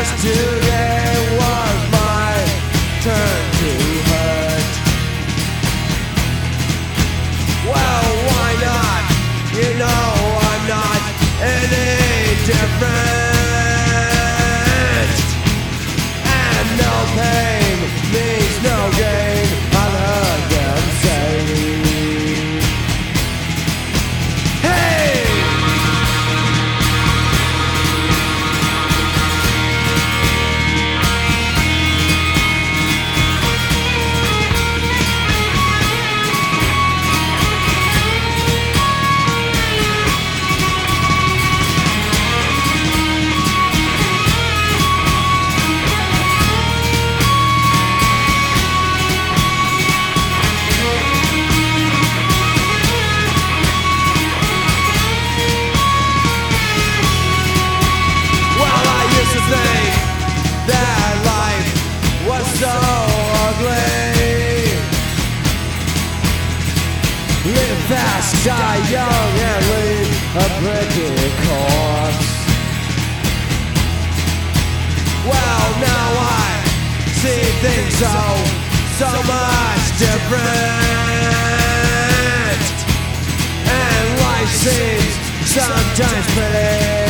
Yesterday was my turn to hurt. Well, why not? You know I'm not any different. And no pain means no gain, I heard them say. Hey! That life was so ugly. Live fast, die young, and leave a pretty corpse. Well, now I see things so much different, and life seems sometimes pretty